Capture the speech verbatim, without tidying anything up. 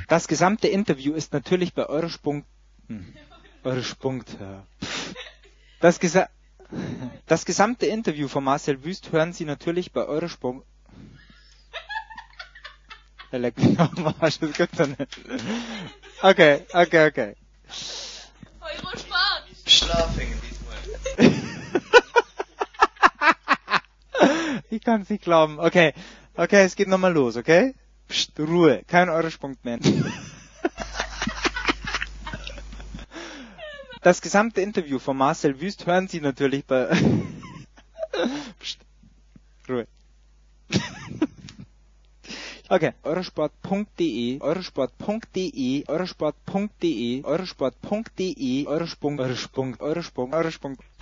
Das gesamte Interview ist natürlich bei Eurospunk... Hm. Eurospunk... Ja. Das, gesa das gesamte Interview von Marcel Wüst hören Sie natürlich bei Eurospunk... Der leckt mich auf den Arsch, das gibt's doch nicht. Okay, okay, okay. Eurosport! Schlafhängen diesmal. Ich kann's nicht glauben. Okay, okay, es geht nochmal los, okay? Psst, Ruhe, kein Eurospunk mehr. Das gesamte Interview von Marcel Wüst hören Sie natürlich bei... Psst, Ruhe. Okay, eurosport.de, eurosport.de, eurosport.de, eurosport.de, Eurospunk, Eurospunk, Eurospunk, Eurospunk, Eurospunk.